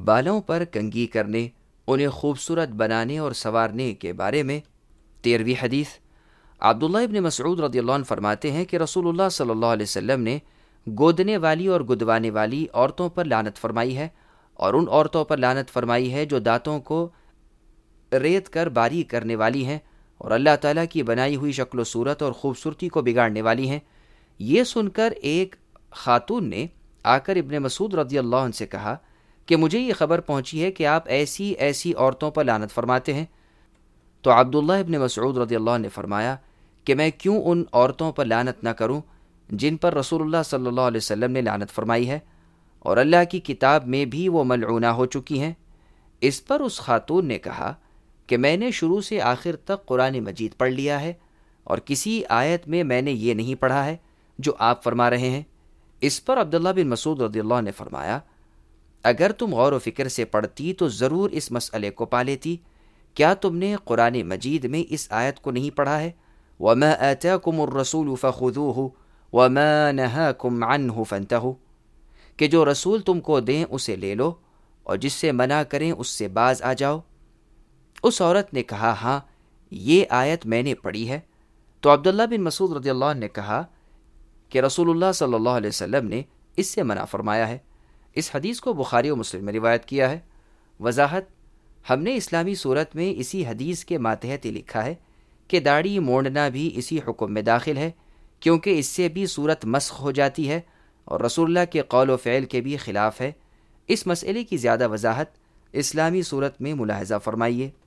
بالوں پر کنگھی کرنے، انہیں خوبصورت بنانے اور سنوارنے کے بارے میں۔ 13ویں حدیث، عبداللہ ابن مسعود رضی اللہ عنہ فرماتے ہیں کہ رسول اللہ صلی اللہ علیہ وسلم نے گودنے والی اور گدوانے والی عورتوں پر لعنت فرمائی ہے، اور ان عورتوں پر لعنت فرمائی ہے جو دانتوں کو ریت کر باریک کرنے والی ہیں اور اللہ تعالیٰ کی بنائی ہوئی شکل و صورت اور خوبصورتی کو بگاڑنے والی ہیں۔ یہ سن کر ایک خاتون نے آ کر ابن مسعود رضی اللہ عنہ سے کہا کہ مجھے یہ خبر پہنچی ہے کہ آپ ایسی ایسی عورتوں پر لعنت فرماتے ہیں۔ تو عبداللہ ابن مسعود رضی اللہ عنہ نے فرمایا کہ میں کیوں ان عورتوں پر لعنت نہ کروں جن پر رسول اللہ صلی اللہ علیہ وسلم نے لعنت فرمائی ہے اور اللہ کی کتاب میں بھی وہ ملعونہ ہو چکی ہیں۔ اس پر اس خاتون نے کہا کہ میں نے شروع سے آخر تک قرآن مجید پڑھ لیا ہے اور کسی آیت میں میں نے یہ نہیں پڑھا ہے جو آپ فرما رہے ہیں۔ اس پر عبداللہ بن مسعود رضی اللہ عنہ نے فرمایا اگر تم غور و فکر سے پڑھتی تو ضرور اس مسئلے کو پا لیتی۔ کیا تم نے قرآن مجید میں اس آیت کو نہیں پڑھا ہے؟ وَمَا آتَاكُمُ الرَّسُولُ فَخُذُوهُ وَمَا نَهَاكُمْ عَنْهُ فَانْتَهُوا، کہ جو رسول تم کو دیں اسے لے لو اور جس سے منع کریں اس سے باز آ جاؤ۔ اس عورت نے کہا ہاں یہ آیت میں نے پڑھی ہے۔ تو عبداللہ بن مسعود رضی اللہ عنہ نے کہا کہ رسول اللہ صلی اللہ علیہ وسلم نے اس سے منع فرمایا ہے۔ اس حدیث کو بخاری و مسلم میں روایت کیا ہے۔ وضاحت، ہم نے اسلامی صورت میں اسی حدیث کے ماتحت لکھا ہے کہ داڑھی مونڈنا بھی اسی حکم میں داخل ہے، کیونکہ اس سے بھی صورت مسخ ہو جاتی ہے اور رسول اللہ کے قول و فعل کے بھی خلاف ہے۔ اس مسئلے کی زیادہ وضاحت اسلامی صورت میں ملاحظہ فرمائیے۔